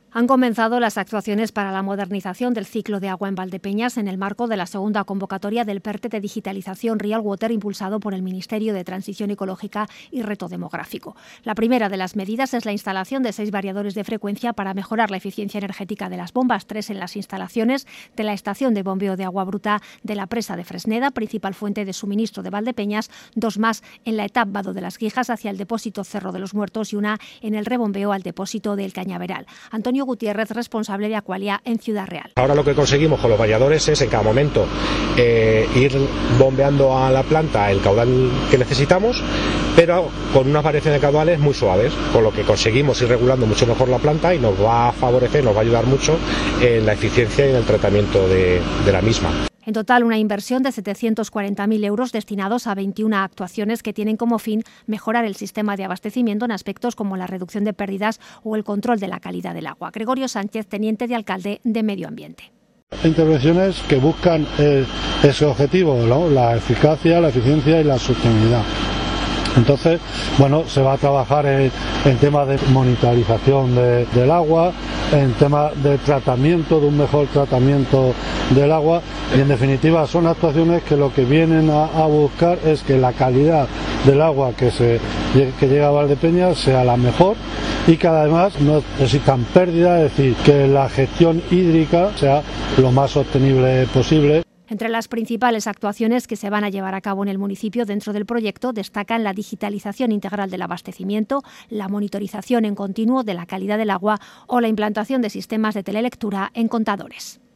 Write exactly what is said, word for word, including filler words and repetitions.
Han comenzado las actuaciones para la modernización del ciclo de agua en Valdepeñas en el marco de la segunda convocatoria del PERTE de digitalización Real Water impulsado por el Ministerio de Transición Ecológica y Reto Demográfico. La primera de las medidas es la instalación de seis variadores de frecuencia para mejorar la eficiencia energética de las bombas, tres en las instalaciones de la estación de bombeo de agua bruta de la presa de Fresneda, principal fuente de suministro de Valdepeñas, dos más en la etapa Vado de las Guijas hacia el depósito Cerro de los Muertos y una en el rebombeo al depósito del Cañaveral. Antonio Gutiérrez, responsable de Aqualia en Ciudad Real. Ahora lo que conseguimos con los variadores es en cada momento eh, ir bombeando a la planta el caudal que necesitamos, pero con unas variaciones de caudales muy suaves, con lo que conseguimos ir regulando mucho mejor la planta y nos va a favorecer, nos va a ayudar mucho en la eficiencia y en el tratamiento de, de la misma. En total, una inversión de setecientos cuarenta mil euros destinados a veintiuna actuaciones que tienen como fin mejorar el sistema de abastecimiento en aspectos como la reducción de pérdidas o el control de la calidad del agua. Gregorio Sánchez, teniente de alcalde de Medio Ambiente. Intervenciones que buscan eh, ese objetivo, ¿no? La eficacia, la eficiencia y la sostenibilidad. Entonces, bueno, se va a trabajar en, en temas de monitorización de, del agua, en temas de tratamiento, de un mejor tratamiento del agua y en definitiva son actuaciones que lo que vienen a, a buscar es que la calidad del agua que, se, que llega a Valdepeñas sea la mejor y que además no existan pérdidas, es decir, que la gestión hídrica sea lo más sostenible posible. Entre las principales actuaciones que se van a llevar a cabo en el municipio dentro del proyecto destacan la digitalización integral del abastecimiento, la monitorización en continuo de la calidad del agua o la implantación de sistemas de telelectura en contadores.